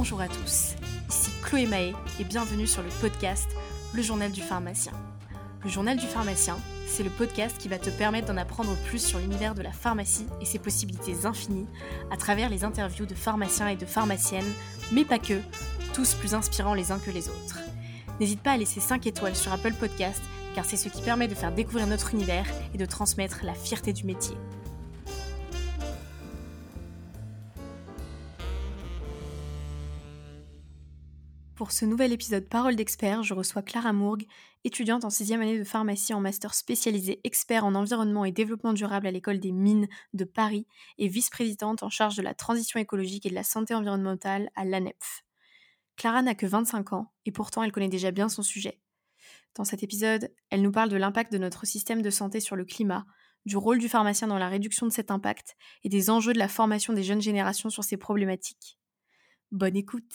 Bonjour à tous, ici Chloé Mahé et bienvenue sur le podcast Le Journal du Pharmacien. Le Journal du Pharmacien, c'est le podcast qui va te permettre d'en apprendre plus sur l'univers de la pharmacie et ses possibilités infinies à travers les interviews de pharmaciens et de pharmaciennes, mais pas que, tous plus inspirants les uns que les autres. N'hésite pas à laisser 5 étoiles sur Apple Podcast car c'est ce qui permet de faire découvrir notre univers et de transmettre la fierté du métier. Pour ce nouvel épisode Parole d'expert, je reçois Clara Mourgue, étudiante en 6e année de pharmacie en master spécialisé expert en environnement et développement durable à l'école des mines de Paris et vice-présidente en charge de la transition écologique et de la santé environnementale à l'ANEPF. Clara n'a que 25 ans et pourtant elle connaît déjà bien son sujet. Dans cet épisode, elle nous parle de l'impact de notre système de santé sur le climat, du rôle du pharmacien dans la réduction de cet impact et des enjeux de la formation des jeunes générations sur ces problématiques. Bonne écoute!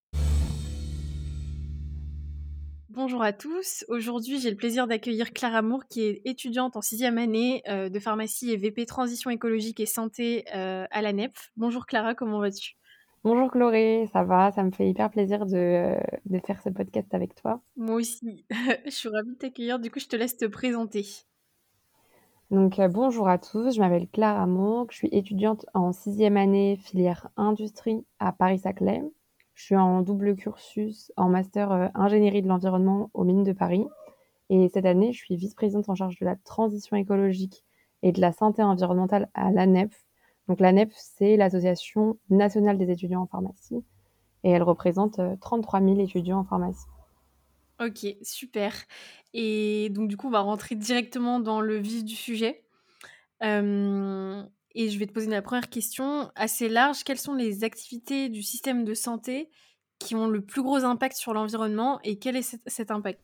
Bonjour à tous, aujourd'hui j'ai le plaisir d'accueillir Clara Mourgue qui est étudiante en 6e année de pharmacie et VP Transition écologique et santé à l'ANEPF. Bonjour Clara, comment vas-tu ? Bonjour Chloé, ça va, ça me fait hyper plaisir de faire ce podcast avec toi. Moi aussi, je suis ravie de t'accueillir, du coup je te laisse te présenter. Donc bonjour à tous, je m'appelle Clara Mourgue, je suis étudiante en 6e année filière industrie à Paris-Saclay. Je suis en double cursus en master ingénierie de l'environnement aux mines de Paris. Et cette année, je suis vice-présidente en charge de la transition écologique et de la santé environnementale à l'ANEPF. Donc l'ANEPF, c'est l'Association nationale des étudiants en pharmacie et elle représente 33 000 étudiants en pharmacie. Ok, super. Et donc du coup on va rentrer directement dans le vif du sujet. Et je vais te poser la première question assez large. Quelles sont les activités du système de santé qui ont le plus gros impact sur l'environnement et quel est cet impact ?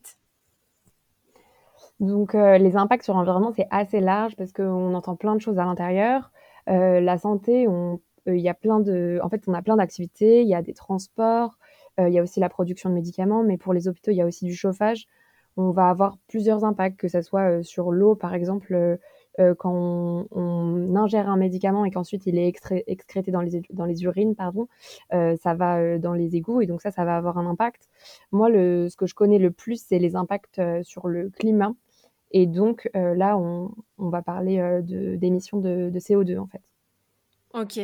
Donc les impacts sur l'environnement, c'est assez large parce qu'on entend plein de choses à l'intérieur. La santé, il y a en fait, on a plein d'activités. Il y a des transports, il y a aussi la production de médicaments, mais pour les hôpitaux, il y a aussi du chauffage. On va avoir plusieurs impacts, que ça soit sur l'eau, par exemple, quand on ingère un médicament et qu'ensuite il est excrété dans les urines, pardon, ça va dans les égouts et donc ça va avoir un impact. Moi, ce que je connais le plus, c'est les impacts sur le climat. Et donc là, on va parler d'émissions de CO2 en fait. Ok.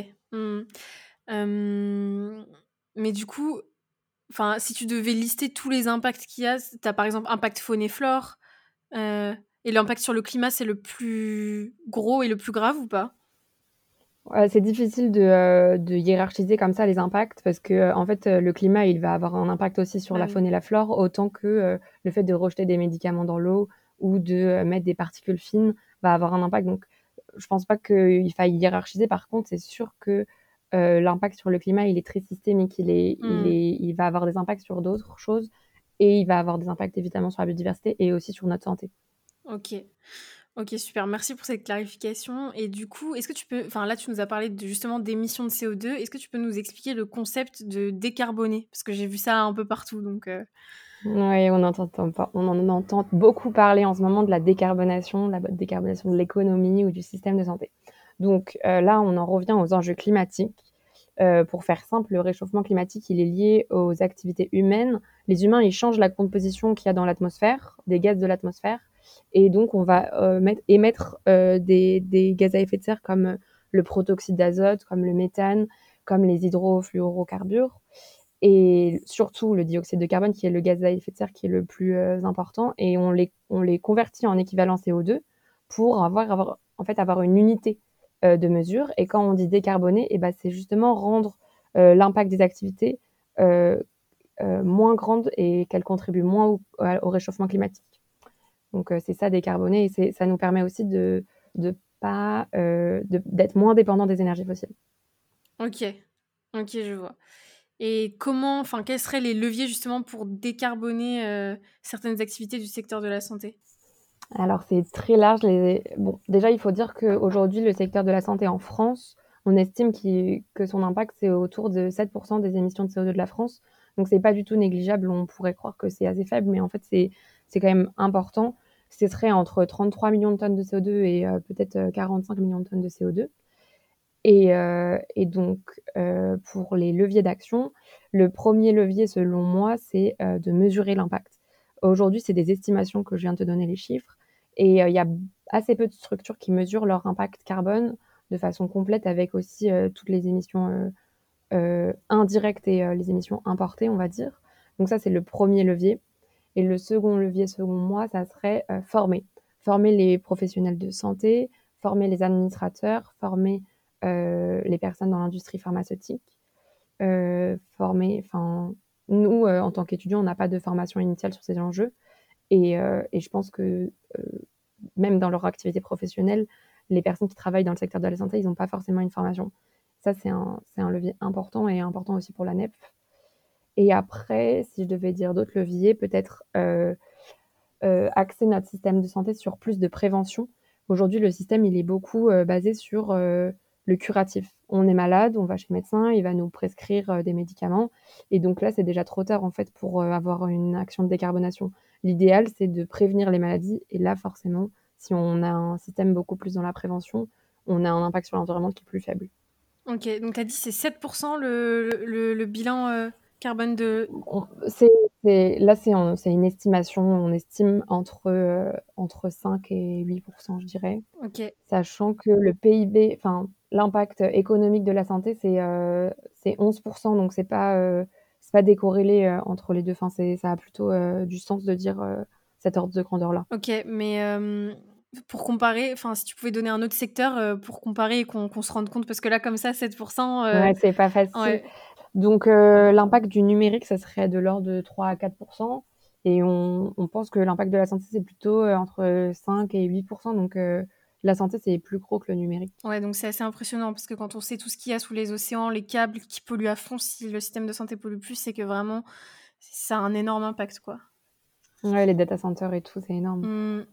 Mais du coup, si tu devais lister tous les impacts qu'il y a, tu as par exemple impact faune et flore, et l'impact sur le climat, c'est le plus gros et le plus grave ou pas ? C'est difficile de hiérarchiser comme ça les impacts parce que en fait, le climat, il va avoir un impact aussi sur la faune et la flore autant que le fait de rejeter des médicaments dans l'eau ou de mettre des particules fines va avoir un impact. Donc je pense pas qu'il faille hiérarchiser. Par contre, c'est sûr que l'impact sur le climat, il est très systémique. Il va avoir des impacts sur d'autres choses et il va avoir des impacts évidemment sur la biodiversité et aussi sur notre santé. Ok, super. Merci pour cette clarification. Et du coup, est-ce que tu peux... là, tu nous as parlé justement d'émissions de CO2. Est-ce que tu peux nous expliquer le concept de décarboner ? Parce que j'ai vu ça un peu partout, donc... Oui, on en entend beaucoup parler en ce moment de la décarbonation de l'économie ou du système de santé. Donc là, on en revient aux enjeux climatiques. Pour faire simple, le réchauffement climatique, il est lié aux activités humaines. Les humains, ils changent la composition qu'il y a dans l'atmosphère, des gaz de l'atmosphère. Et donc, on va émettre des gaz à effet de serre comme le protoxyde d'azote, comme le méthane, comme les hydrofluorocarbures. Et surtout le dioxyde de carbone qui est le gaz à effet de serre qui est le plus important, et on les convertit en équivalent CO2 pour avoir une unité de mesure. Et quand on dit décarboner, c'est justement rendre l'impact des activités moins grande et qu'elle contribue moins au réchauffement climatique. Donc c'est ça, décarboner, et ça nous permet aussi d'être moins dépendant des énergies fossiles. Ok, je vois. Et quels seraient les leviers justement pour décarboner certaines activités du secteur de la santé ? Alors c'est très large. Déjà, il faut dire qu'aujourd'hui, le secteur de la santé en France, on estime que son impact, c'est autour de 7% des émissions de CO2 de la France. Donc c'est pas du tout négligeable. On pourrait croire que c'est assez faible, mais en fait, c'est quand même important. Ce serait entre 33 millions de tonnes de CO2 et peut-être 45 millions de tonnes de CO2. Et donc, pour les leviers d'action, le premier levier selon moi, c'est, de mesurer l'impact. Aujourd'hui, c'est des estimations que je viens de te donner les chiffres et il y a assez peu de structures qui mesurent leur impact carbone de façon complète avec aussi, toutes les émissions, indirectes et les émissions importées, on va dire. Donc ça, c'est le premier levier et le second levier, selon moi, ça serait, former. Former les professionnels de santé, former les administrateurs, former, les personnes dans l'industrie pharmaceutique, former enfin, nous, en tant qu'étudiants, on n'a pas de formation initiale sur ces enjeux et je pense que, même dans leur activité professionnelle, les personnes qui travaillent dans le secteur de la santé, ils ont pas forcément une formation. Ça, c'est un levier important et important aussi pour la NEP et après, si je devais dire d'autres leviers, peut-être, axer notre système de santé sur plus de prévention. Aujourd'hui, le système, il est beaucoup, basé sur, le curatif. On est malade, on va chez le médecin, il va nous prescrire, des médicaments et donc là, c'est déjà trop tard, en fait, pour, avoir une action de décarbonation. L'idéal, c'est de prévenir les maladies et là, forcément, si on a un système beaucoup plus dans la prévention, on a un impact sur l'environnement qui est plus faible. OK, donc tu as dit c'est 7 le bilan, carbone de On c'est là, c'est une estimation. On estime entre 5 et 8 je dirais. OK. Sachant que le PIB, enfin, l'impact économique de la santé, c'est 11 donc c'est pas décorrélé, entre les 2. Enfin, ça a plutôt, du sens de dire, cet ordre de grandeur-là. OK, mais pour comparer, enfin, si tu pouvais donner un autre secteur, pour comparer et qu'on se rende compte parce que là, comme ça, 7 Ouais, c'est pas facile. ouais. Donc, l'impact du numérique, ça serait de l'ordre de 3 à 4 et on pense que l'impact de la santé, c'est plutôt, entre 5 et 8 donc, la santé, c'est plus gros que le numérique. Ouais, donc c'est assez impressionnant parce que quand on sait tout ce qu'il y a sous les océans, les câbles qui polluent à fond, si le système de santé pollue plus, c'est que vraiment ça a un énorme impact, quoi. Ouais, les data centers et tout, c'est énorme. Mmh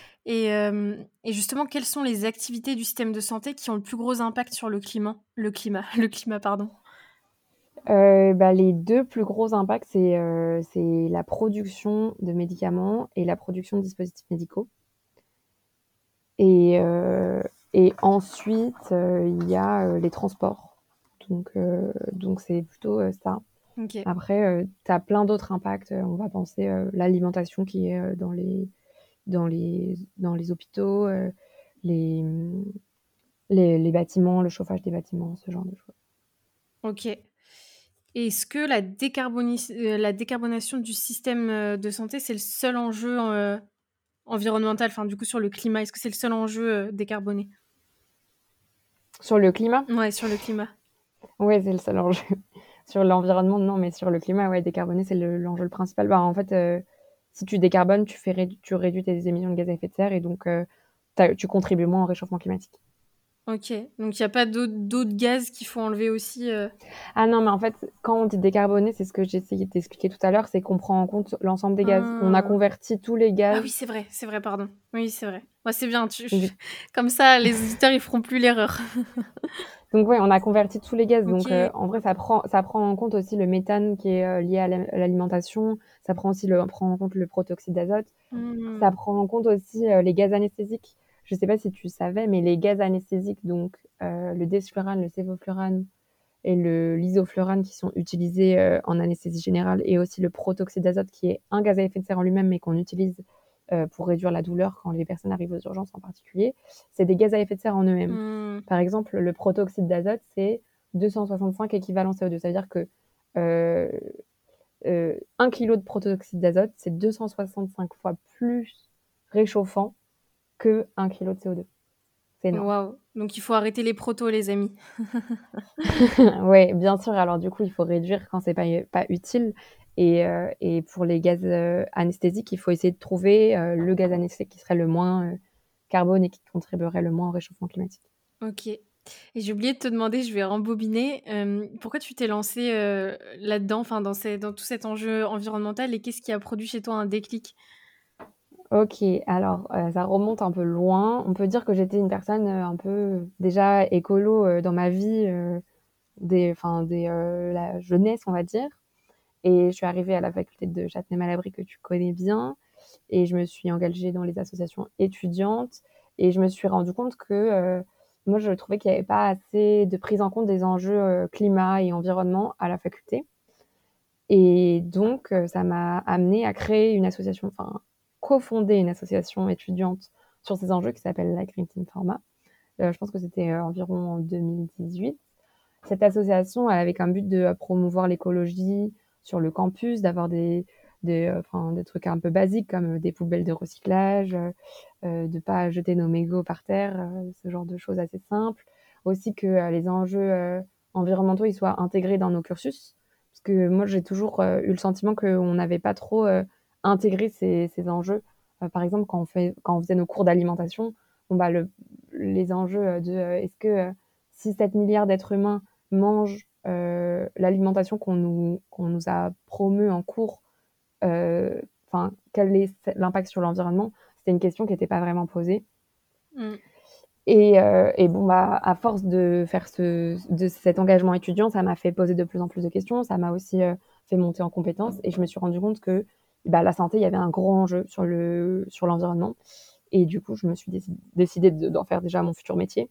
et justement, quelles sont les activités du système de santé qui ont le plus gros impact sur le climat, pardon? Bah, les 2 plus gros impacts, c'est la production de médicaments et la production de dispositifs médicaux et heu et ensuite, il y a, les transports. Donc c'est plutôt, ça. OK. Après, tu as plein d'autres impacts, on va penser, l'alimentation qui est, dans les hôpitaux, les, les bâtiments, le chauffage des bâtiments, ce genre de choses. OK. Est-ce que la décarbonation du système, de santé, c'est le seul enjeu, environnemental? Enfin, du coup, sur le climat, est-ce que c'est le seul enjeu, décarboné? Sur le climat? Ouais, sur le climat. Ouais, c'est le seul enjeu. Sur l'environnement, non, mais sur le climat, ouais, décarboner, c'est l'enjeu le principal. Bah, en fait, si tu décarbones, tu réduis tes émissions de gaz à effet de serre et donc tu contribues moins au réchauffement climatique. OK, donc il y a pas d'autres gaz qu'il faut enlever aussi, Ah non, mais en fait, quand on dit décarboner, c'est ce que j'ai essayé de t'expliquer tout à l'heure, c'est qu'on prend en compte l'ensemble des gaz. On a Ah! converti tous les Ah gaz oui, c'est vrai, pardon. Oui, c'est vrai. Ouais, c'est bien, du comme ça, les auditeurs, ils feront plus l'erreur. donc ouais, on a converti tous les gaz, donc OK. en vrai, ça prend en compte aussi le méthane qui est, lié à l'alimentation, ça prend en compte le protoxyde d'azote. Ça Mmh. prend en compte aussi, les gaz anesthésiques. Je sais pas si tu savais, mais les gaz anesthésiques, donc le desflurane, le sévoflurane et l'isoflurane qui sont utilisés, en anesthésie générale et aussi le protoxyde d'azote qui est un gaz à effet de serre en lui-même, mais qu'on utilise, pour réduire la douleur quand les personnes arrivent aux urgences en particulier. C'est des gaz à effet de serre en eux-mêmes. Mmh. Par exemple, le protoxyde d'azote, c'est 265 équivalents CO2. Ça veut dire que, heu 1 kilo de protoxyde d'azote, c'est 265 fois plus réchauffant que 1 kilo de CO2. C'est énorme. Waouh! Donc il faut arrêter les protos, les amis. Ouais, bien sûr, alors du coup, il faut réduire quand c'est pas utile et pour les gaz, anesthésiques, il faut essayer de trouver, le gaz anesthésique qui serait le moins, carbone et qui contribuerait le moins au réchauffement climatique. OK et j'ai oublié de te demander, je vais rembobiner, pourquoi tu t'es lancée, là-dedans, enfin dans tout cet enjeu environnemental et qu'est-ce qui a produit chez toi un déclic? OK, alors, ça remonte un peu loin. On peut dire que j'étais une personne, un peu déjà écolo, dans ma vie, dès la jeunesse, on va dire. Et je suis arrivée à la faculté de Châtenay-Malabry que tu connais bien et je me suis engagée dans les associations étudiantes et je me suis rendu compte que, moi, je trouvais qu'il y avait pas assez de prise en compte des enjeux, climat et environnement à la faculté et donc ça m'a amenée à créer une association, enfin, cofonder une association étudiante sur ces enjeux qui s'appelle la Green Team Pharma. Je pense que c'était, environ en 2018. Cette association, elle avait comme but de promouvoir l'écologie sur le campus, d'avoir enfin, des trucs un peu basiques comme des poubelles de recyclage, de pas jeter nos mégots par terre, ce genre de choses assez simples. Aussi que les enjeux environnementaux ils soient intégrés dans nos cursus. Parce que moi, j'ai toujours eu le sentiment qu'on n'avait pas trop intégré ces enjeux. Par exemple, quand on faisait nos cours d'alimentation, bon, bah, les enjeux de est-ce que 6-7 milliards d'êtres humains mangent l'alimentation qu'on nous a promue en cours, enfin, quel est l'impact sur l'environnement? C'était une question qui n'était pas vraiment posée. Mmh. Et bon, bah, à force de faire de cet engagement étudiant, ça m'a fait poser de plus en plus de questions. Ça m'a aussi fait monter en compétences et je me suis rendu compte que bah, la santé, il y avait un gros enjeu sur l'environnement. Et du coup, je me suis décidée d'en faire déjà mon futur métier.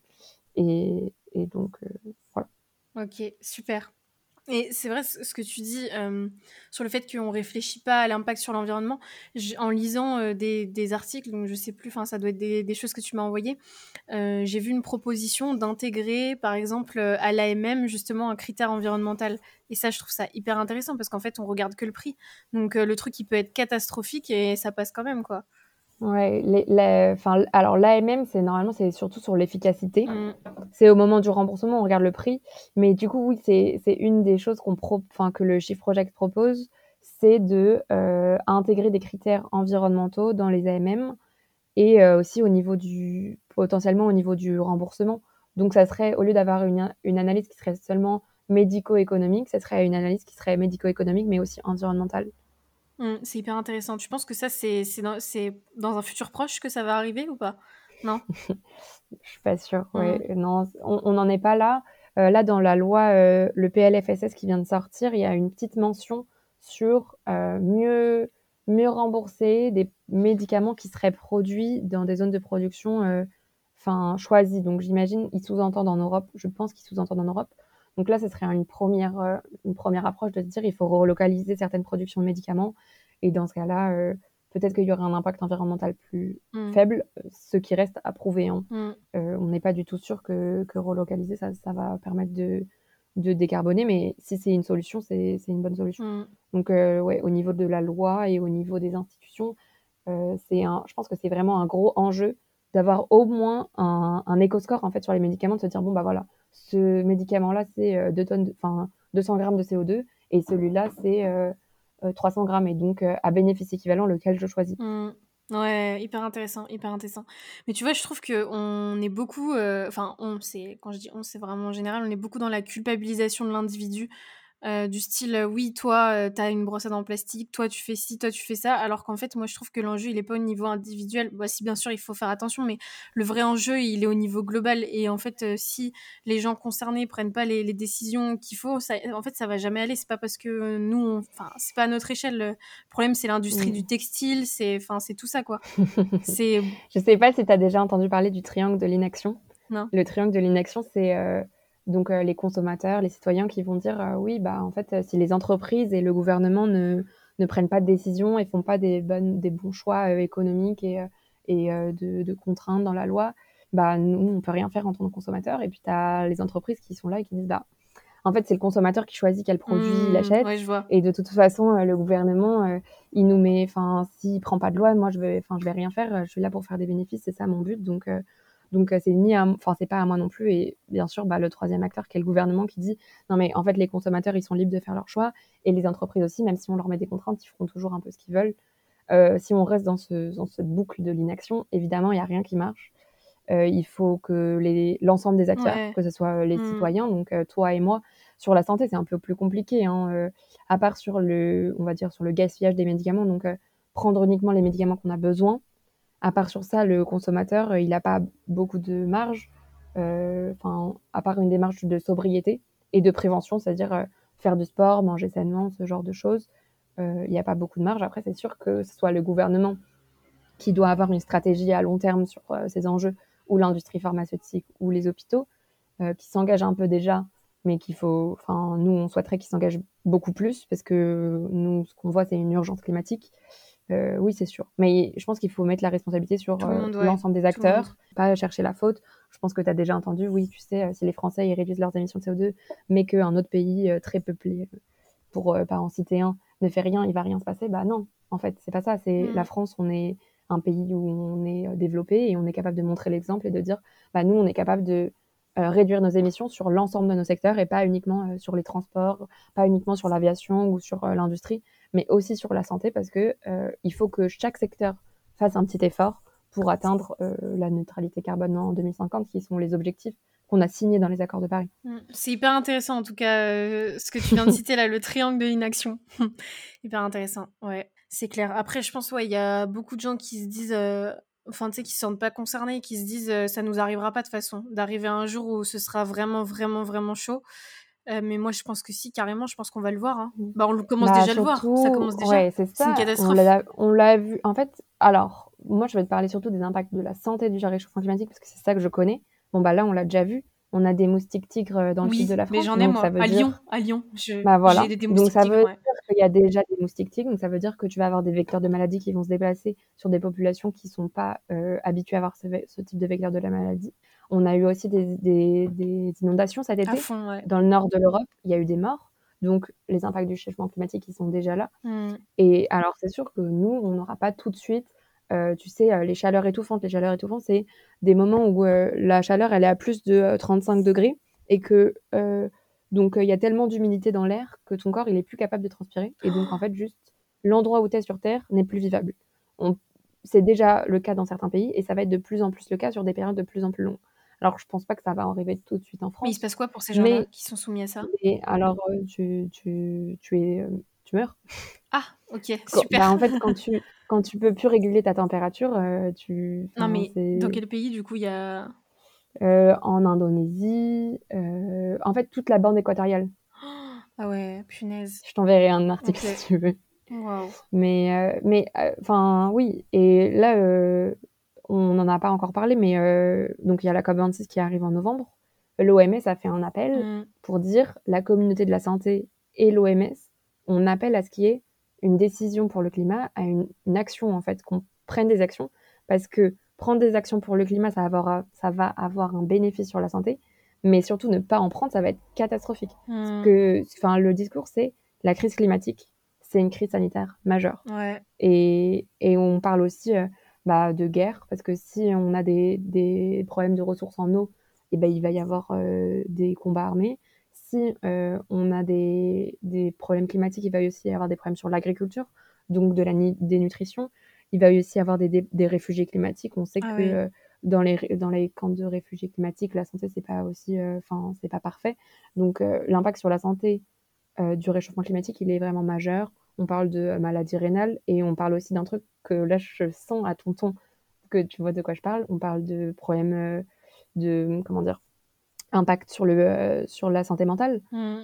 Et donc, voilà. Ok, super. Et c'est vrai ce que tu dis sur le fait qu'on réfléchit pas à l'impact sur l'environnement. En lisant des articles, donc je sais plus, enfin ça doit être des choses que tu m'as envoyées, j'ai vu une proposition d'intégrer par exemple à l'AMM justement un critère environnemental. Et ça je trouve ça hyper intéressant parce qu'en fait on regarde que le prix. Donc le truc il peut être catastrophique et ça passe quand même quoi. Ouais, enfin, alors l'AMM, c'est surtout sur l'efficacité. Mm. C'est au moment du remboursement, on regarde le prix. Mais du coup, oui, c'est une des choses enfin, que le Shift Project propose, c'est de intégrer des critères environnementaux dans les AMM et aussi potentiellement au niveau du remboursement. Donc, ça serait, au lieu d'avoir une analyse qui serait seulement médico-économique, ça serait une analyse qui serait médico-économique, mais aussi environnementale. C'est hyper intéressant. Tu penses que ça c'est dans un futur proche que ça va arriver ou pas? Non. Je suis pas sûre, Mm. ouais. Non, on n'en est pas là. Là, dans la loi, le PLFSS qui vient de sortir, il y a une petite mention sur mieux rembourser des médicaments qui seraient produits dans des zones de production enfin, choisies. Donc, j'imagine, ils sous-entendent en Europe. Je pense qu'ils sous-entendent en Europe. Donc là, ce serait une première approche de se dire il faut relocaliser certaines productions de médicaments. Et dans ce cas-là, peut-être qu'il y aurait un impact environnemental plus Mm. faible, ce qui reste à prouver, hein. Mm. On n'est pas du tout sûr que relocaliser, ça va permettre de décarboner, mais si c'est une solution, c'est une bonne solution. Mm. Donc, ouais, au niveau de la loi et au niveau des institutions, je pense que c'est vraiment un gros enjeu d'avoir au moins un éco-score en fait sur les médicaments, de se dire bon bah voilà, ce médicament-là c'est 200 grammes de CO2 et celui-là c'est 300 grammes et donc à bénéfice équivalent lequel je choisis. Mmh. Ouais, hyper intéressant, hyper intéressant. Mais tu vois, je trouve qu'on est beaucoup, enfin c'est quand je dis on, c'est vraiment en général, on est beaucoup dans la culpabilisation de l'individu. Du style, oui, toi, tu une brosse à dents en plastique, toi, tu fais ci, toi, tu fais ça. Alors qu'en fait, moi, je trouve que l'enjeu, il est pas au niveau individuel. Bah, si, bien sûr, il faut faire attention, mais le vrai enjeu, il est au niveau global. Et en fait, si les gens concernés prennent pas les décisions qu'il faut, en fait, ça va jamais aller. C'est pas parce que nous, enfin, c'est pas à notre échelle. Le problème, c'est l'industrie Mm. du textile, enfin, c'est tout ça, quoi. C'est, Je sais pas si tu as déjà entendu parler du triangle de l'inaction. non. Le triangle de l'inaction, c'est donc les consommateurs, les citoyens qui vont dire oui, bah en fait, si les entreprises et le gouvernement ne prennent pas de décision et font pas des bons choix économiques et de contraintes dans la loi, bah nous, on peut rien faire en tant que consommateur. Et puis tu as les entreprises qui sont là et qui disent bah en fait, c'est le consommateur qui choisit quel produit il achète. Ouais, je vois. Et de toute façon, le gouvernement, il nous met, enfin, s'il prend pas de loi, moi, je vais rien faire. Je suis là pour faire des bénéfices, c'est ça mon but. Donc, enfin, c'est pas à moi non plus. Et bien sûr, bah, le troisième acteur, qui est le gouvernement, qui dit, non, mais en fait, les consommateurs, ils sont libres de faire leur choix. Et les entreprises aussi, même si on leur met des contraintes, ils feront toujours un peu ce qu'ils veulent. Si on reste dans cette boucle de l'inaction, évidemment, il y a rien qui marche. Il faut que l'ensemble des acteurs, Ouais. que ce soit les Mm. citoyens, donc toi et moi, sur la santé, c'est un peu plus compliqué, hein, à part on va dire sur le gaspillage des médicaments, donc prendre uniquement les médicaments qu'on a besoin. À part sur ça, le consommateur, il n'a pas beaucoup de marge, enfin, à part une démarche de sobriété et de prévention, c'est-à-dire faire du sport, manger sainement, ce genre de choses. Il n'y a pas beaucoup de marge. Après, c'est sûr que ce soit le gouvernement qui doit avoir une stratégie à long terme sur ces enjeux ou l'industrie pharmaceutique ou les hôpitaux, qui s'engagent un peu déjà, mais nous, on souhaiterait qu'ils s'engagent beaucoup plus parce que nous, ce qu'on voit, c'est une urgence climatique. Oui, c'est sûr. Mais je pense qu'il faut mettre la responsabilité sur Tout le monde, ouais. l'ensemble des Tout le monde. acteurs, pas chercher la faute. Je pense que tu as déjà entendu, oui, tu sais, si les Français ils réduisent leurs émissions de CO2, mais qu'un autre pays très peuplé, pour pas en citer un, ne fait rien, il va rien se passer. Bah non, en fait, c'est pas ça. C'est la France, on est un pays où on est développé et on est capable de montrer l'exemple et de dire, bah nous, on est capable de réduire nos émissions sur l'ensemble de nos secteurs et pas uniquement sur les transports, pas uniquement sur l'aviation ou sur l'industrie, mais aussi sur la santé parce que il faut que chaque secteur fasse un petit effort pour atteindre la neutralité carbone en 2050, qui sont les objectifs qu'on a signés dans les accords de Paris. C'est hyper intéressant en tout cas ce que tu viens de citer là, le triangle de l'inaction. Hyper intéressant, ouais, c'est clair. Après, je pense, ouais, il y a beaucoup de gens qui se disent, enfin, tu sais, qui se sentent pas concernés, qui se disent, ça nous arrivera pas de toute façon, d'arriver à un jour où ce sera vraiment, vraiment, vraiment chaud. Mais moi, je pense que si, carrément, je pense qu'on va le voir. Hein. Bah, on commence déjà à le voir, ça Surtout, commence déjà. ouais, c'est C'est une ça. catastrophe. On l'a vu. En fait, alors, moi, je vais te parler surtout des impacts de la santé du réchauffement climatique parce que c'est ça que je connais. Bon, bah là, on l'a déjà vu. On a des moustiques tigres dans le sud de la Oui, mais France. j'en ai Donc, ça moi, veut à dire, Lyon, bah j'ai voilà. des Donc, moustiques ça tigres, veut ouais. dire qu'il y a déjà des moustiques tigres. Donc, ça veut dire que tu vas avoir des vecteurs de maladies qui vont se déplacer sur des populations qui sont pas habituées à avoir ce type de vecteurs de la maladie. On a eu aussi des inondations cet À été. fond, ouais. Dans le nord de l'Europe, il y a eu des morts. Donc, les impacts du changement climatique, ils sont déjà là. Mm. Et alors, c'est sûr que nous, on n'aura pas tout de suite, tu sais, les chaleurs étouffantes. Les chaleurs étouffantes, c'est des moments où la chaleur, elle est à plus de 35 degrés et que donc il y a tellement d'humidité dans l'air que ton corps, il est plus capable de transpirer. Et donc, en fait, juste l'endroit où tu es sur Terre n'est plus vivable. C'est déjà le cas dans certains pays et ça va être de plus en plus le cas sur des périodes de plus en plus longues. Alors, je pense pas que ça va arriver tout de suite en Mais il se France, passe quoi pour ces gens-là mais, qui sont soumis à ça? alors tu meurs. Ah, ok, super. Bah, en fait, quand tu peux plus réguler ta température, Non, mais dans c'est quel pays, du coup, il y a... en Indonésie, en fait, toute la bande équatoriale. Ah ouais, punaise. Je t'enverrai un article Ok. si tu veux. Waouh. Mais enfin, oui. Et là, on n'en a pas encore parlé, mais donc il y a la COP26 qui arrive en novembre. L'OMS a fait un appel pour dire la communauté de la santé et l'OMS, on appelle à ce qu'il y ait une décision pour le climat, à une action en fait, qu'on prenne des actions, parce que prendre des actions pour le climat, ça va avoir un bénéfice sur la santé, mais surtout ne pas en prendre, ça va être catastrophique. Le discours, c'est la crise climatique, c'est une crise sanitaire majeure. Ouais. Et on parle aussi de guerre, parce que si on a des problèmes de ressources en eau, et ben, il va y avoir des combats armés. Si on a des problèmes climatiques, il va aussi y avoir des problèmes sur l'agriculture, donc de la dénutrition. Il va aussi y avoir des réfugiés climatiques. On sait Ah que oui. dans les camps de réfugiés climatiques, la santé, c'est pas aussi, c'est pas parfait. Donc l'impact sur la santé du réchauffement climatique, il est vraiment majeur. On parle de maladie rénale et on parle aussi d'un truc que là, je sens à ton ton que tu vois de quoi je parle. On parle de problèmes de, comment dire, impact sur la santé mentale.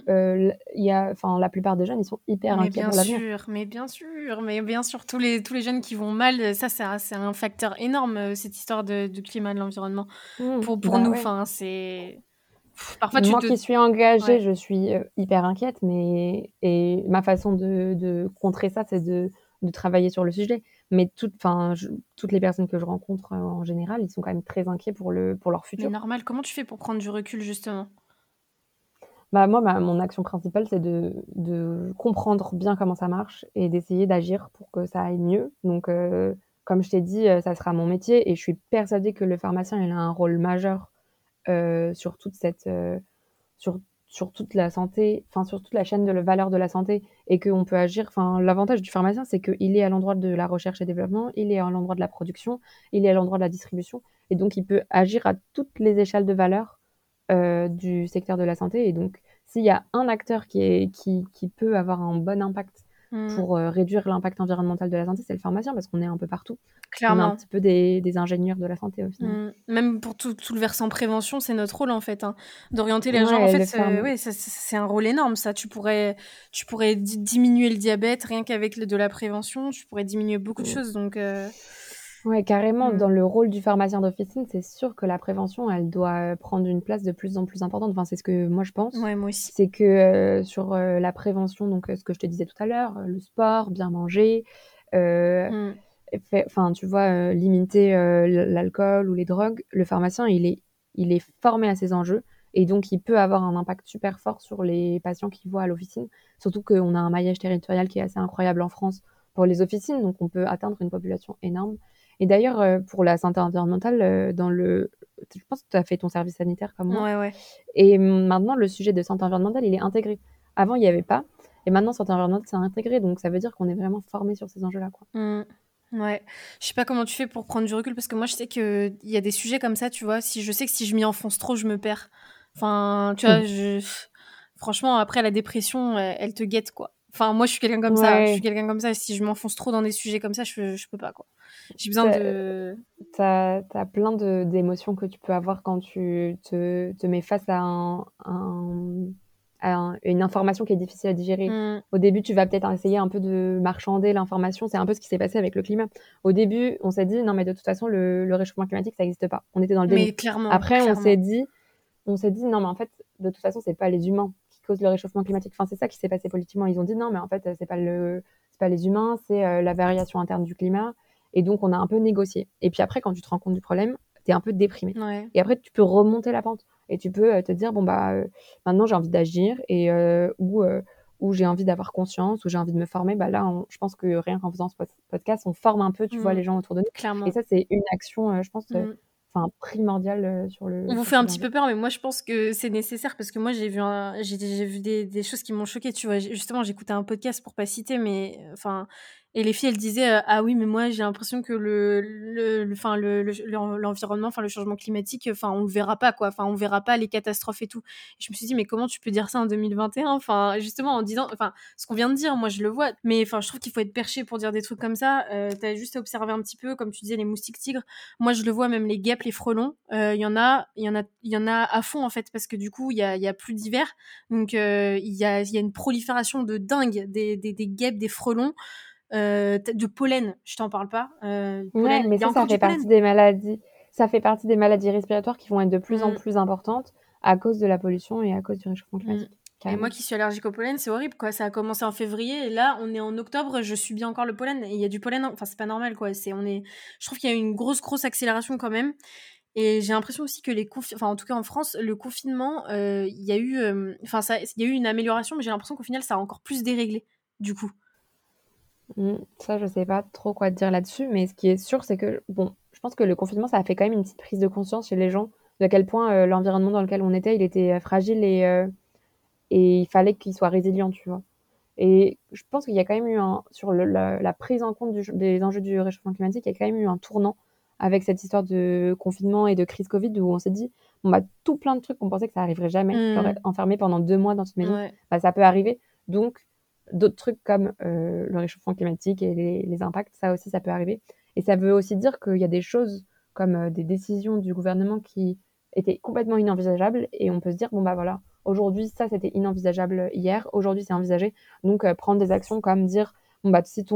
La plupart des jeunes, ils sont hyper inquiets pour l'avenir. Mais bien sûr, tous les jeunes qui vont mal, ça, c'est un facteur énorme, cette histoire de climat, de l'environnement. Pour nous, Ouais. enfin, c'est... Parfois, Moi qui suis engagée, Ouais. je suis hyper inquiète, et ma façon de contrer ça, c'est de travailler sur le sujet. Mais toutes les personnes que je rencontre en général, ils sont quand même très inquiets pour leur Mais futur. normal, comment tu fais pour prendre du recul, justement? Bah, moi, mon action principale, c'est de comprendre bien comment ça marche et d'essayer d'agir pour que ça aille mieux. Donc, comme je t'ai dit, ça sera mon métier et je suis persuadée que le pharmacien, il a un rôle majeur sur toute sur toute la santé, enfin sur toute la chaîne de valeur de la santé, et qu'on peut agir. Enfin, l'avantage du pharmacien, c'est qu'il est à l'endroit de la recherche et développement, il est à l'endroit de la production, il est à l'endroit de la distribution, et donc il peut agir à toutes les échelles de valeur du secteur de la santé. Et donc, s'il y a un acteur qui peut avoir un bon impact pour réduire l'impact environnemental de la santé, c'est le pharmacien, parce qu'on est un peu partout. On est un Clairement. petit peu des ingénieurs de la santé au final. Même pour tout le versant prévention, c'est notre rôle, en fait, hein, d'orienter les gens. En Ouais, fait, ouais, c'est un rôle énorme, ça. Tu pourrais diminuer le diabète rien qu'avec de la prévention. Tu pourrais diminuer beaucoup de choses, donc Ouais, carrément, Mmh. dans le rôle du pharmacien d'officine, c'est sûr que la prévention, elle doit, prendre une place de plus en plus importante. Enfin, c'est ce que moi je pense. Ouais, moi aussi. C'est que, sur, la prévention, donc, ce que je te disais tout à l'heure, le sport, bien manger, heu, Mmh. enfin, tu vois, limiter, l'alcool ou les drogues, le pharmacien, il est formé à ces enjeux et donc il peut avoir un impact super fort sur les patients qu'il voit à l'officine. Surtout qu'on a un maillage territorial qui est assez incroyable en France pour les officines, donc on peut atteindre une population énorme. Et d'ailleurs, pour la santé environnementale, je pense que tu as fait ton service sanitaire comme moi Ouais, ouais. et maintenant le sujet de santé environnementale, il est intégré. Avant, il y avait pas et maintenant santé environnementale, c'est intégré, donc ça veut dire qu'on est vraiment formé sur ces enjeux-là, quoi. Mmh. Ouais. Je sais pas comment tu fais pour prendre du recul parce que moi, je sais qu'il y a des sujets comme ça, tu vois? Si je sais que si je m'y enfonce trop, je me perds. Enfin, tu vois, franchement, après la dépression, elle te guette, quoi. Enfin, moi, je suis quelqu'un comme ça. Je suis Ouais, quelqu'un comme ça. Si je m'enfonce trop dans des sujets comme ça, je peux pas, quoi. J'ai besoin tu de as plein d'émotions que tu peux avoir quand tu te mets face à une information qui est difficile à digérer. mmh. Au début, tu vas peut-être essayer un peu de marchander l'information. C'est un peu ce qui s'est passé avec le climat. Au début, on s'est dit: «Non, mais de toute façon, le réchauffement climatique, ça existe pas». On était dans le déni. Mais clairement, Après, clairement. on s'est dit: «Non, mais en fait, de toute façon, c'est pas les humains qui causent le réchauffement climatique». Enfin, c'est ça qui s'est passé politiquement. Ils ont dit: «Non, mais en fait, c'est pas les humains, c'est, la variation interne du climat» et donc on a un peu négocié et puis après, quand tu te rends compte du problème, tu es un peu déprimé Ouais. et après tu peux remonter la pente et tu peux, te dire: «Bon, bah, maintenant j'ai envie d'agir et ou j'ai envie d'avoir conscience, ou j'ai envie de me former». Bah, là, je pense que rien qu'en faisant ce podcast, on forme un peu, tu vois, Mmh. les gens autour de nous et Clairement. ça, c'est une action, je pense, Mmh. enfin primordiale, On vous sur fait un ces petit enjeux. peu peur, mais moi je pense que c'est nécessaire parce que moi j'ai vu des choses qui m'ont choquée, tu vois? Justement, j'écoutais un podcast pour pas citer, mais enfin et les filles, elles disaient, «Ah oui, mais moi j'ai l'impression que enfin l'environnement, enfin le changement climatique, enfin on le verra pas quoi, enfin on verra pas les catastrophes et tout». Et je me suis dit: «Mais comment tu peux dire ça en 2021?» Enfin justement en disant enfin ce qu'on vient de dire, moi je le vois, mais enfin je trouve qu'il faut être perché pour dire des trucs comme ça. Tu juste à observer un petit peu, comme tu disais, les moustiques tigres. Moi, je le vois, même les guêpes, les frelons, il y en a à fond en fait, parce que du coup, il y a plus d'hiver, donc il y a une prolifération de dingue des guêpes, des frelons, de pollen. Je t'en parle pas. Ouais, Pollen, mais il y a ça encore du fait pollen. partie des maladies. Ça fait partie des maladies respiratoires qui vont être de plus en Mm, plus importantes à cause de la pollution et à cause du réchauffement mm. climatique, Et moi carrément. qui suis allergique au pollen, c'est horrible quoi. Ça a commencé en février et là on est en octobre, je subis encore le pollen et il y a du pollen. Enfin c'est pas normal quoi. Je trouve qu'il y a eu une grosse accélération quand même. Et j'ai l'impression aussi que enfin en tout cas en France, le confinement, il y a eu, enfin ça il y a eu une amélioration, mais j'ai l'impression qu'au final ça a encore plus déréglé, du coup. Ça, je sais pas trop quoi te dire là-dessus, mais ce qui est sûr, c'est que bon, je pense que le confinement, ça a fait quand même une petite prise de conscience chez les gens de à quel point, l'environnement dans lequel on était, il était, fragile et il fallait qu'il soit résilient, tu vois? Et je pense qu'il y a quand même eu sur la prise en compte des enjeux du réchauffement climatique, il y a quand même eu un tournant avec cette histoire de confinement et de crise Covid où on s'est dit: «Bon, bah, tout plein de trucs qu'on pensait que ça arriverait jamais, genre Mmh. être enfermé pendant 2 mois dans une maison, Ouais. bah, ça peut arriver». Donc d'autres trucs comme, le réchauffement climatique et les impacts, ça aussi, ça peut arriver et ça veut aussi dire qu'il y a des choses comme, des décisions du gouvernement qui étaient complètement inenvisageables et on peut se dire: «Bon, bah, voilà, aujourd'hui, ça, c'était inenvisageable hier, aujourd'hui, c'est envisagé». Donc, prendre des actions comme dire: «Bon, bah, si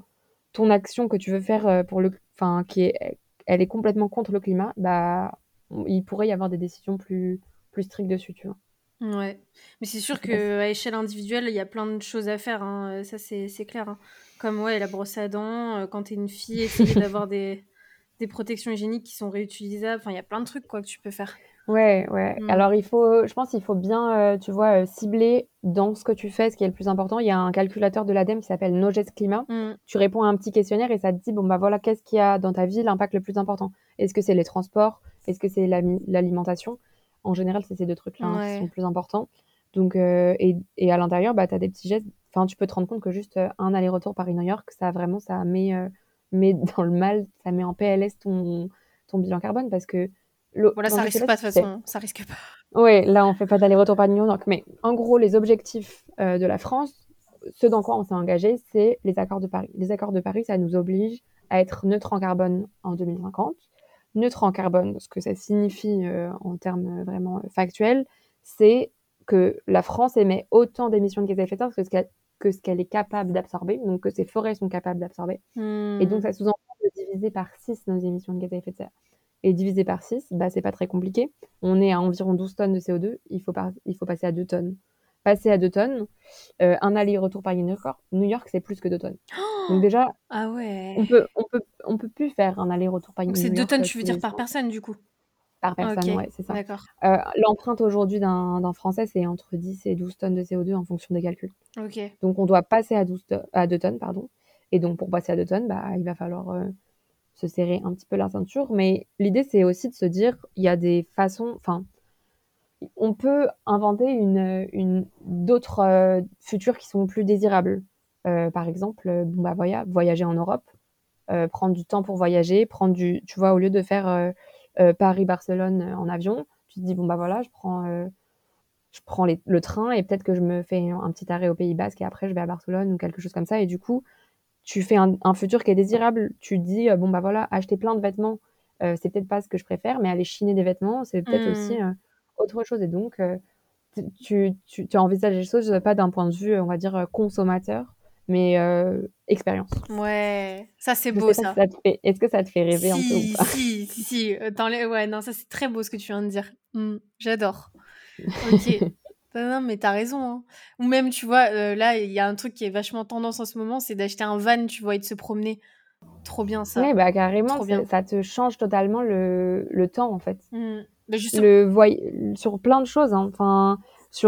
ton action que tu veux faire, pour le enfin, elle est complètement contre le climat», bah, il pourrait y avoir des décisions plus strictes dessus, tu vois? Ouais. Mais c'est Je sûr sais pas si qu'à échelle individuelle, il y a plein de choses à faire, hein, ça c'est clair, hein. Comme, ouais, la brosse à dents, quand tu es une fille, essayer d'avoir des protections hygiéniques qui sont réutilisables, enfin il y a plein de trucs quoi que tu peux faire. Ouais, ouais. Mmh. Alors je pense qu'il faut bien, tu vois, cibler dans ce que tu fais, ce qui est le plus important. Il y a un calculateur de l'ADEME qui s'appelle Nos gestes climat. Mmh. Tu réponds à un petit questionnaire et ça te dit: «Bon, bah, voilà, qu'est-ce qui a dans ta vie l'impact le plus important?» Est-ce que c'est les transports? Est-ce que c'est l'alimentation? En général, c'est ces 2 trucs-là, hein, qui sont Ouais. le plus importants. Donc et à l'intérieur, bah, tu as des petits gestes enfin, tu peux te rendre compte que juste, un aller-retour Paris-New York, ça vraiment, ça met dans le mal, ça met en PLS ton bilan carbone parce que Bon là, bon, ça je sais risque pas pas de si toute tu sais. façon, ça risque pas. Ouais, là, on fait pas d'aller-retour Paris-New York, mais en gros, les objectifs, de la France, ce dans quoi on s'est engagé, c'est les accords de Paris. Les accords de Paris, ça nous oblige à être neutre en carbone en 2050. Neutre en carbone, ce que ça signifie, en termes, vraiment, factuels, c'est que la France émet autant d'émissions de gaz à effet de serre que ce qu'elle est capable d'absorber, donc que ses forêts sont capables d'absorber et donc Mmh. ça sous-entend de diviser par 6 nos émissions de gaz à effet de serre. Et diviser par 6, bah, c'est pas très compliqué. On est à environ 12 tonnes de CO2, il faut passer à 2 tonnes. Passer à 2 tonnes, un aller-retour Paris-New York, c'est plus que 2 tonnes. Donc déjà, Ah ouais. on peut plus faire un aller-retour Donc c'est 2 Paris-New York, tonnes, tu veux tous dire les par 5 personne du coup? par OK, personne, ouais, c'est ça. d'accord. L'empreinte aujourd'hui d'un Français, c'est entre 10 et 12 tonnes de CO2 en fonction des calculs. OK. Donc on doit passer à 2 tonnes, pardon. Et donc pour passer à 2 tonnes, bah, il va falloir, se serrer un petit peu la ceinture. Mais l'idée, c'est aussi de se dire, il y a des façons, enfin, on peut inventer d'autres futurs qui sont plus désirables. Par exemple, bon, bah, voyager en Europe, prendre du temps pour voyager, tu vois, au lieu de faire Paris-Barcelone en avion, tu te dis, bon, bah voilà, je prends le train et peut-être que je me fais un petit arrêt au Pays Basque et après je vais à Barcelone ou quelque chose comme ça. Et du coup, tu fais un futur qui est désirable. Tu te dis, bon, bah voilà, acheter plein de vêtements, c'est peut-être pas ce que je préfère, mais aller chiner des vêtements, c'est peut-être aussi Mmh. autre chose. Et donc, tu envisages les choses pas d'un point de vue, on va dire, consommateur, mais expérience. Ouais, ça c'est Je beau sais pas si ça. ça te fait est-ce que ça te fait rêver un peu ou Si, pas? si, si, si, dans les ouais, non, ça c'est très beau ce que tu viens de dire. J'adore. OK. Non, non, mais tu as raison, hein. Ou même, tu vois, là, il y a un truc qui est vachement tendance en ce moment, c'est d'acheter un van, tu vois, et de se promener. Trop bien ça, Ouais, bah, carrément, trop bien. ça te change totalement le temps, en fait. Bah, justement Le voy Sur plein de choses, hein, enfin,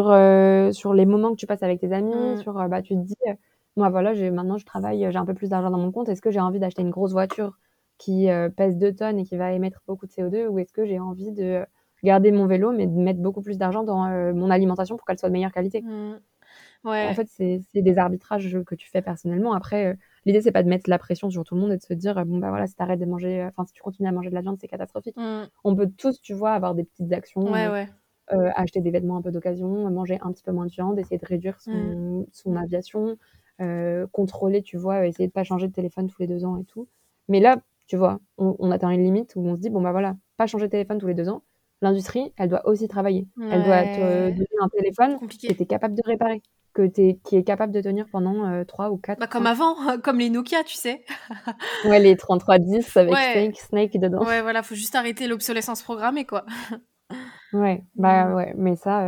sur les moments que tu passes avec tes amis, mmh, bah, tu te dis, «Moi, voilà, maintenant je travaille, j'ai un peu plus d'argent dans mon compte. Est-ce que j'ai envie d'acheter une grosse voiture qui, pèse 2 tonnes et qui va émettre beaucoup de CO2 ou est-ce que j'ai envie de garder mon vélo, mais de mettre beaucoup plus d'argent dans, mon alimentation pour qu'elle soit de meilleure qualité?» mmh, En ouais, fait, c'est des arbitrages que tu fais personnellement. Après, l'idée, c'est pas de mettre la pression sur tout le monde et de se dire, «Bon, bah, voilà, si tu arrêtes de manger, enfin, si tu continues à manger de la viande, c'est catastrophique». mmh, On peut tous, tu vois, avoir des petites actions, ouais, ouais, acheter des vêtements un peu d'occasion, manger un petit peu moins de viande, essayer de réduire mmh, son aviation, contrôler, tu vois, essayer de pas changer de téléphone tous les 2 ans et tout. Mais là, tu vois, on atteint une limite où on se dit: «Bon, bah, voilà, pas changer de téléphone tous les 2 ans». L'industrie, elle doit aussi travailler. Elle doit te ouais, donner un téléphone que compliqué. tu es capable de réparer, qui est capable de tenir pendant, 3 ou 4 Bah, ou comme 5 ans. avant, comme les Nokia, tu sais? Ouais, les 3310 avec Ouais, Snake dedans. ouais, voilà, faut juste arrêter l'obsolescence programmée, quoi. Ouais, bah, Mmh, ouais, mais ça,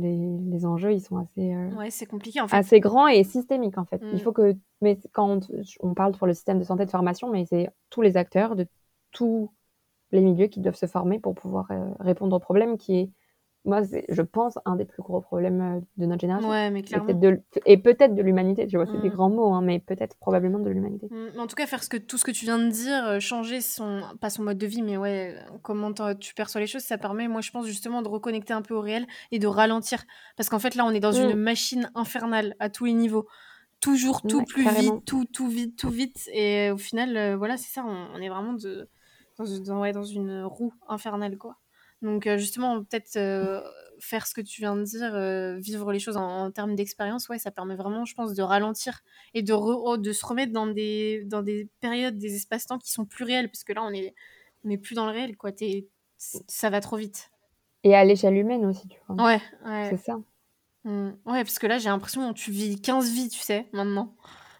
les enjeux, ils sont ouais, c'est compliqué, en fait. assez grand et systémique, en fait. Il Mmh, faut que mais quand on parle pour le système de santé de formation, mais c'est tous les acteurs de tous les milieux qui doivent se former pour pouvoir, répondre au problème qui est moi, c'est je pense un des plus gros problèmes, de notre génération ouais, mais clairement. et peut-être de l'humanité, tu vois? C'est des Mmh. grands mots, hein, mais peut-être probablement de l'humanité. Mais en tout cas, faire tout ce que tu viens de dire, changer pas son mode de vie, mais ouais, comment tu perçois les choses, ça permet, moi, je pense, justement, de reconnecter un peu au réel et de ralentir. Parce qu'en fait, là, on est dans une Mmh, machine infernale à tous les niveaux. Toujours tout ouais, plus vite, carrément. tout vite, tout vite et au final, voilà, c'est ça, on est vraiment ouais, dans une roue infernale, quoi. Donc justement, peut-être, faire ce que tu viens de dire, vivre les choses en termes d'expérience, ouais, ça permet vraiment, je pense, de ralentir et de se remettre dans des périodes, des espaces-temps qui sont plus réels parce que là, on est plus dans le réel, quoi. Ça va trop vite. Et à l'échelle humaine aussi, tu vois? Ouais, ouais. C'est ça. Ouais, parce que là, j'ai l'impression que tu vis 15 vies, tu sais, maintenant.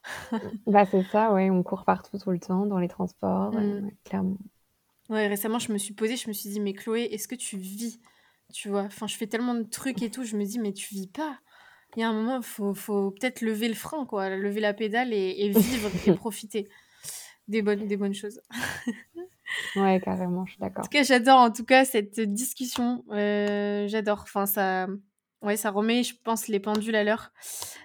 Bah, c'est ça, ouais, on court partout tout le temps, dans les transports, Mmh. ouais, clairement. Ouais, récemment, je me suis posée, je me suis dit: «Mais Chloé, est-ce que tu vis?» Tu vois? Enfin, je fais tellement de trucs et tout, je me dis: «Mais tu vis pas». Il y a un moment, faut peut-être lever le frein, quoi, lever la pédale et vivre et profiter des bonnes choses. Ouais, carrément, je suis En tout d'accord. cas, j'adore, en tout cas, cette discussion, j'adore. Enfin, ouais, ça remet, je pense, les pendules à l'heure.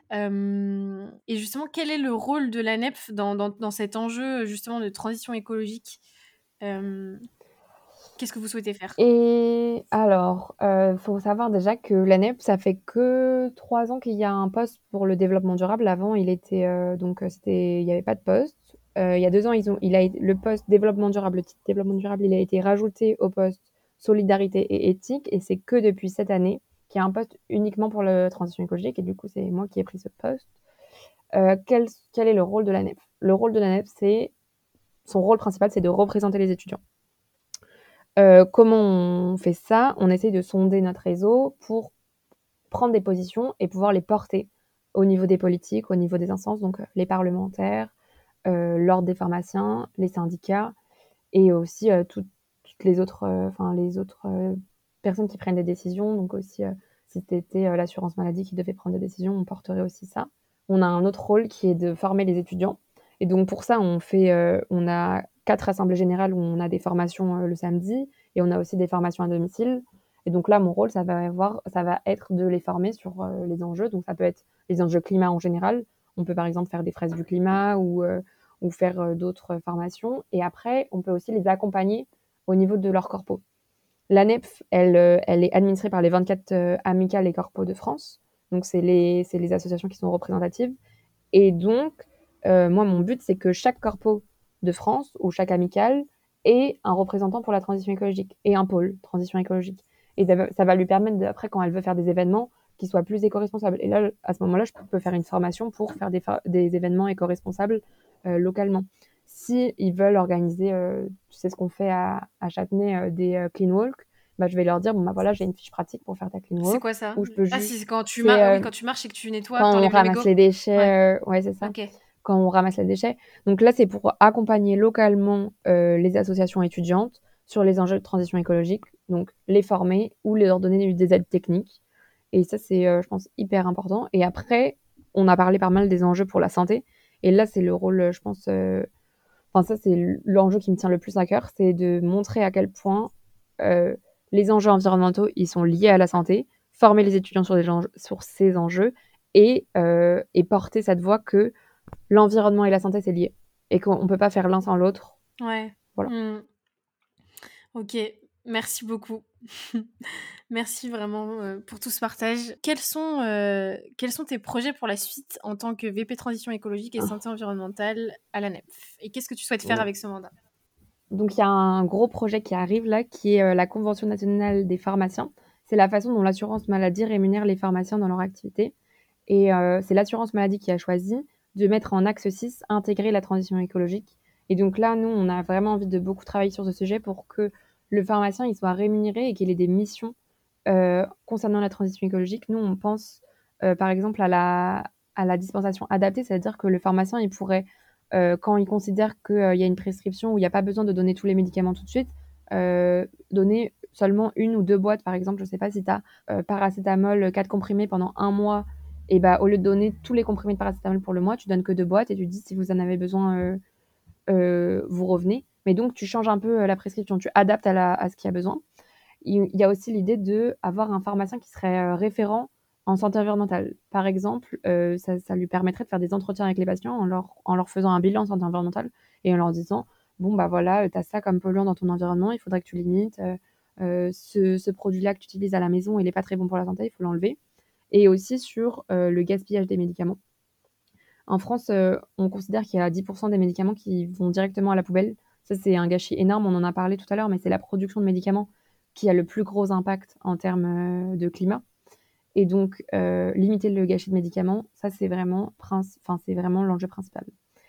Et justement, quel est le rôle de la NEP dans cet enjeu, justement, de transition écologique? Hem, Qu'est-ce que vous souhaitez faire? Et alors, faut savoir déjà que l'ANEP, ça fait que 3 ans qu'il y a un poste pour le développement durable. Avant, il était, il y avait pas de poste. Il y a 2 ans, le poste développement durable, le titre développement durable, il a été rajouté au poste solidarité et éthique et c'est que depuis cette année qu'il y a un poste uniquement pour la transition écologique et du coup, c'est moi qui ai pris ce poste. Quel est le rôle de l'ANEP? Le rôle de l'ANEP, son rôle principal, c'est de représenter les étudiants. Comment on fait ça? On essaye de sonder notre réseau pour prendre des positions et pouvoir les porter au niveau des politiques, au niveau des instances, donc les parlementaires, l'ordre des pharmaciens, les syndicats et aussi toutes les autres, personnes qui prennent des décisions. Donc aussi, si c'était l'assurance maladie qui devait prendre des décisions, on porterait aussi ça. On a un autre rôle qui est de former les étudiants. Et donc pour ça, on a 4 assemblées générales où on a des formations le samedi, et on a aussi des formations à domicile. Et donc là, mon rôle, ça va être de les former sur les enjeux. Donc ça peut être les enjeux climat en général. On peut par exemple faire des fraises du climat ou faire d'autres formations. Et après, on peut aussi les accompagner au niveau de leur corpo. L'ANEPF, elle est administrée par les 24 amicales et corpos de France. Donc c'est les associations qui sont représentatives. Et donc, moi, mon but, c'est que chaque corpo de France ou chaque amicale ait un représentant pour la transition écologique et un pôle transition écologique. Et ça va lui permettre, après, quand elle veut faire des événements, qu'ils soient plus éco-responsables. Et là, à ce moment-là, je peux faire une formation pour faire des événements éco-responsables localement. Si ils veulent organiser, tu sais ce qu'on fait à Châtenay, des clean walk, bah, je vais leur dire, bon, bah voilà, j'ai une fiche pratique pour faire ta clean C'est walk, quoi ça? où je peux Ah si, juste... c'est quand tu C'est ah oui, quand tu marches et que tu nettoies, que quand on t'enlèves les ramasse mégots? les Ouais, déchets, ouais, c'est ça. OK. Quand on ramasse les déchets. Donc là, c'est pour accompagner localement les associations étudiantes sur les enjeux de transition écologique, donc les former ou leur donner des aides techniques. Et ça, c'est, je pense, hyper important. Et après, on a parlé pas mal des enjeux pour la santé. Et là, c'est le rôle, je pense, enfin ça, c'est l'enjeu qui me tient le plus à cœur, c'est de montrer à quel point les enjeux environnementaux, ils sont liés à la santé, former les étudiants sur ces enjeux et porter cette voix que l'environnement et la santé, c'est lié et qu'on ne peut pas faire l'un sans l'autre. Ouais. Voilà. Mmh. OK, merci beaucoup. Merci vraiment, pour tout ce partage. Quels sont tes projets pour la suite en tant que VP transition écologique et santé environnementale à la l'ANEPF? Et qu'est-ce que tu souhaites faire avec ce mandat? Donc il y a un gros projet qui arrive là, qui est la Convention nationale des pharmaciens. C'est la façon dont l'assurance maladie rémunère les pharmaciens dans leur activité. Et c'est l'assurance maladie qui a choisi de mettre en axe 6, intégrer la transition écologique. Et donc là, nous, on a vraiment envie de beaucoup travailler sur ce sujet pour que le pharmacien il soit rémunéré et qu'il ait des missions concernant la transition écologique. Nous, on pense par exemple à la dispensation adaptée, c'est-à-dire que le pharmacien, il pourrait, quand il considère qu'il y a une prescription où il n'y a pas besoin de donner tous les médicaments tout de suite, donner seulement 1 ou 2 boîtes. Par exemple, je ne sais pas si tu as paracétamol 4 comprimés pendant 1 mois, et bah, au lieu de donner tous les comprimés de paracétamol pour le mois, tu donnes que 2 boîtes et tu dis si vous en avez besoin, vous revenez. Mais donc, tu changes un peu la prescription, tu adaptes à ce qu'il y a besoin. Il y a aussi l'idée d'avoir un pharmacien qui serait référent en santé environnementale. Par exemple, ça lui permettrait de faire des entretiens avec les patients en leur faisant un bilan en santé environnementale et en leur disant, bon, bah voilà, tu as ça comme polluant dans ton environnement, il faudrait que tu limites. Ce produit-là que tu utilises à la maison, il n'est pas très bon pour la santé, il faut l'enlever. Et aussi sur le gaspillage des médicaments. En France, on considère qu'il y a 10% des médicaments qui vont directement à la poubelle. Ça, c'est un gâchis énorme, on en a parlé tout à l'heure, mais c'est la production de médicaments qui a le plus gros impact en termes de climat. Et donc, limiter le gâchis de médicaments, ça, c'est vraiment, c'est vraiment l'enjeu principal.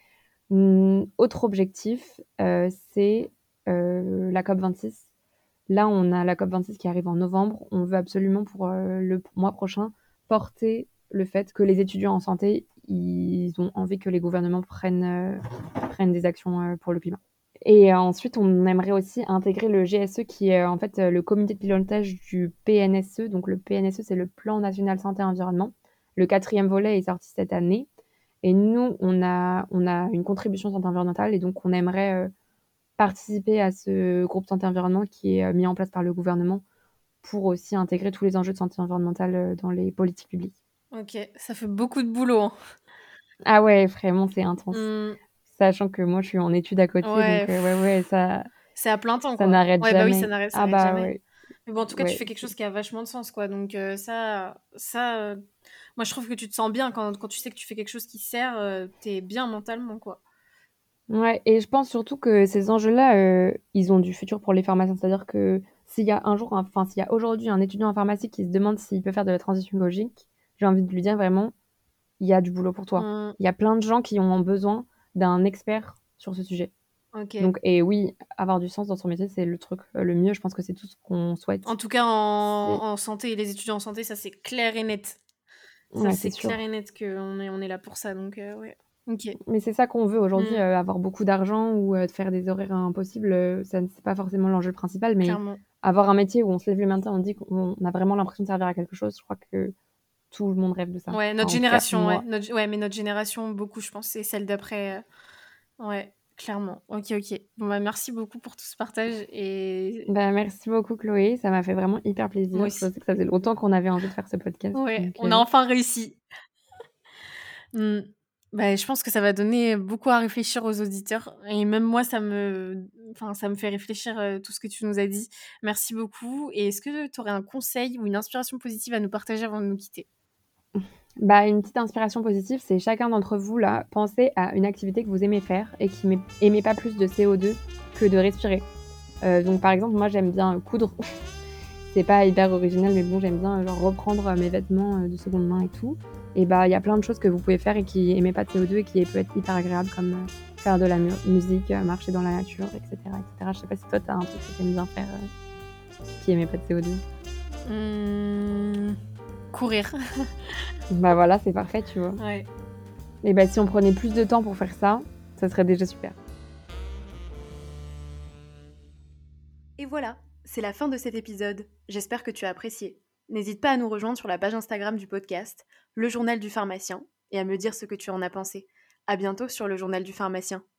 Autre objectif, c'est la COP26. Là, on a la COP26 qui arrive en novembre. On veut absolument pour le mois prochain porter le fait que les étudiants en santé, ils ont envie que les gouvernements prennent des actions pour le climat. Et ensuite, on aimerait aussi intégrer le GSE qui est en fait le comité de pilotage du PNSE. Donc le PNSE, c'est le Plan national santé environnement. Le 4e volet est sorti cette année. Et nous, on a une contribution santé environnementale et donc on aimerait participer à ce groupe santé environnement qui est mis en place par le gouvernement pour aussi intégrer tous les enjeux de santé environnementale dans les politiques publiques. OK, ça fait beaucoup de boulot, hein. Ah ouais, vraiment, c'est intense. Mmh. Sachant que moi, je suis en études à côté, Ouais, donc ouais, c'est à plein temps, ça quoi. n'arrête Ouais, bah oui, jamais. ça Ah n'arrête bah jamais. ouais, Mais bon, en tout cas, tu ouais, fais quelque chose qui a vachement de sens, quoi. Donc moi, je trouve que tu te sens bien quand tu sais que tu fais quelque chose qui sert, tu bien mentalement, quoi. ouais, et je pense surtout que ces enjeux-là, ils ont du futur pour les pharmaciens. C'est-à-dire que s'il y a un jour, enfin, s'il y a aujourd'hui un étudiant en pharmacie qui se demande s'il peut faire de la transition écologique, j'ai envie de lui dire vraiment, il y a du boulot pour toi. Mmh, Il y a plein de gens qui ont besoin d'un expert sur ce sujet. OK. Donc, et oui, avoir du sens dans son métier, c'est le truc le mieux. Je pense que c'est tout ce qu'on En souhaite. tout cas, C'est en santé, les étudiants en santé, ça, c'est clair et net. Ça, Ouais, c'est c'est clair et sûr. net qu'on est là pour ça, donc ouais. OK, Mais c'est ça qu'on veut aujourd'hui, mmh, avoir beaucoup d'argent ou faire des horaires impossibles, ça c'est pas forcément l'enjeu principal, mais clairement. avoir un métier où on se lève le matin, on dit qu'on a vraiment l'impression de servir à quelque chose, je crois que tout le monde rêve de ça. Ouais, Enfin, notre en tout cas, génération, ouais, moi. mais notre génération beaucoup, je pense, et celle d'après, ouais, clairement. OK, OK. Bon, bah, merci beaucoup pour tout ce partage et Bah, merci beaucoup Chloé, ça m'a fait vraiment hyper moi plaisir. Je aussi. sais que ça faisait longtemps qu'on avait envie de faire ce podcast, Ouais, donc on a enfin réussi. Mmh. Bah, je pense que ça va donner beaucoup à réfléchir aux auditeurs et même moi ça me fait réfléchir, tout ce que tu nous as dit. Merci beaucoup et est-ce que tu aurais un conseil ou une inspiration positive à nous partager avant de nous quitter? bah, une petite inspiration positive, c'est chacun d'entre vous là, pensez à une activité que vous aimez faire et qui émet pas plus de CO2 que de respirer. Donc par exemple, moi j'aime bien coudre. C'est pas hyper original, mais bon, j'aime bien, genre reprendre, mes vêtements, de seconde main et tout et bah, il y a plein de choses que vous pouvez faire et qui émet pas de CO2 et qui peut être hyper agréable comme, faire de la musique, marcher dans la nature et cetera et cetera. Je sais pas si toi tu as un truc que tu aimes bien faire, qui émet pas de CO2? Mmh, courir. Bah, voilà, c'est parfait, tu vois? Ouais. Et bah, si on prenait plus de temps pour faire ça, ça serait déjà super. Et voilà, c'est la fin de cet épisode. J'espère que tu as apprécié. N'hésite pas à nous rejoindre sur la page Instagram du podcast, Le Journal du Pharmacien, et à me dire ce que tu en as pensé. À bientôt sur Le Journal du Pharmacien.